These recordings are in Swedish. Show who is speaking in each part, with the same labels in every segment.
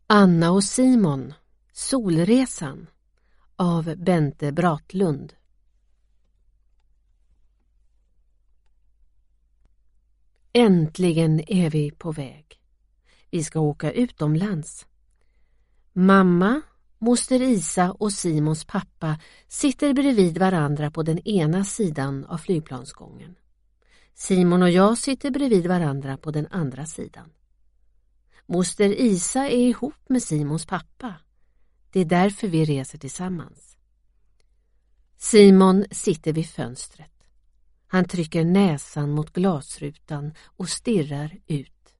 Speaker 1: Anna och Simon, Solresan av Bente Bratlund. Äntligen är vi på väg. Vi ska åka utomlands. Mamma, moster Isa och Simons pappa sitter bredvid varandra på den ena sidan av flygplansgången. Simon och jag sitter bredvid varandra på den andra sidan. Moster Isa är ihop med Simons pappa. Det är därför vi reser tillsammans. Simon sitter vid fönstret. Han trycker näsan mot glasrutan och stirrar ut.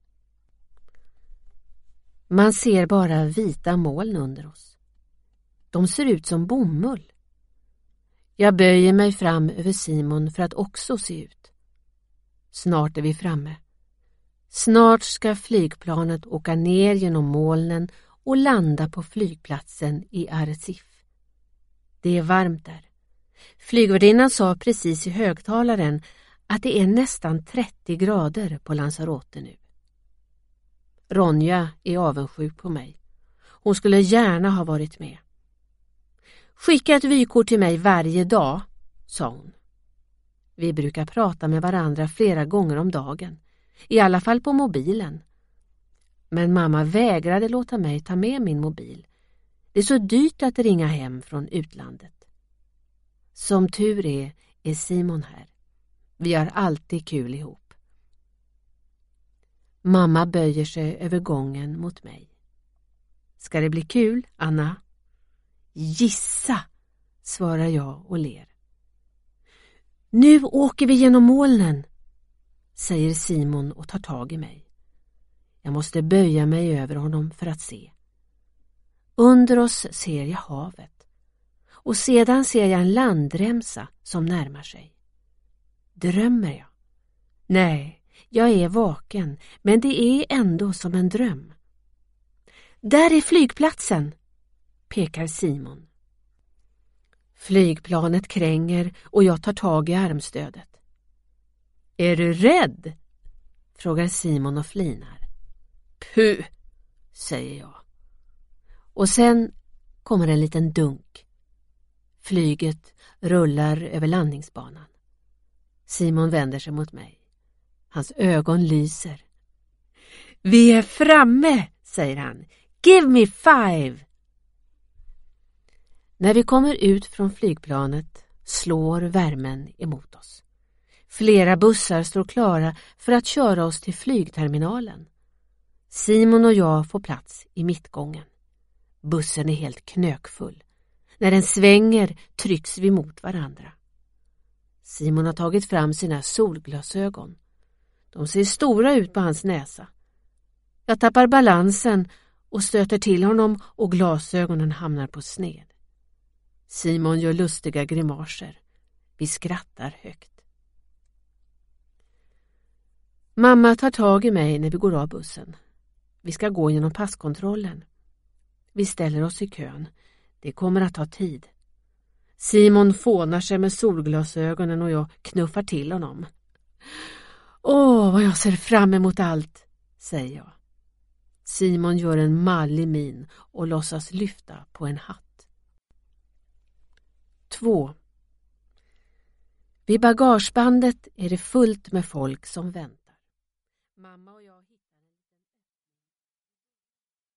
Speaker 1: Man ser bara vita moln under oss. De ser ut som bomull. Jag böjer mig fram över Simon för att också se ut. Snart är vi framme. Snart ska flygplanet åka ner genom molnen och landa på flygplatsen i Arrecife. Det är varmt där. Flygvärdinnan sa precis i högtalaren att det är nästan 30 grader på Lanzarote nu. Ronja är avundsjuk på mig. Hon skulle gärna ha varit med. Skicka ett vykort till mig varje dag, sa hon. Vi brukar prata med varandra flera gånger om dagen. I alla fall på mobilen. Men mamma vägrade låta mig ta med min mobil. Det är så dyrt att ringa hem från utlandet. Som tur är Simon här. Vi har alltid kul ihop. Mamma böjer sig över gången mot mig. Ska det bli kul, Anna? Gissa, svarar jag och ler. Nu åker vi genom molnen, säger Simon och tar tag i mig. Jag måste böja mig över honom för att se. Under oss ser jag havet. Och sedan ser jag en landremsa som närmar sig. Drömmer jag? Nej, jag är vaken, men det är ändå som en dröm. Där är flygplatsen, pekar Simon. Flygplanet kränger och jag tar tag i armstödet. Är du rädd? Frågar Simon och flinar. Puh, säger jag. Och sen kommer en liten dunk. Flyget rullar över landningsbanan. Simon vänder sig mot mig. Hans ögon lyser. Vi är framme, säger han. Give me 5! När vi kommer ut från flygplanet slår värmen emot oss. Flera bussar står klara för att köra oss till flygterminalen. Simon och jag får plats i mittgången. Bussen är helt knökfull. När den svänger trycks vi mot varandra. Simon har tagit fram sina solglasögon. De ser stora ut på hans näsa. Jag tappar balansen och stöter till honom och glasögonen hamnar på sned. Simon gör lustiga grimaser. Vi skrattar högt. Mamma tar tag i mig när vi går av bussen. Vi ska gå genom passkontrollen. Vi ställer oss i kön. Det kommer att ta tid. Simon fånar sig med solglasögonen och jag knuffar till honom. Åh, vad jag ser fram emot allt, säger jag. Simon gör en mallig min och låtsas lyfta på en hatt. 2. Vid bagagebandet är det fullt med folk som väntar. Mamma och jag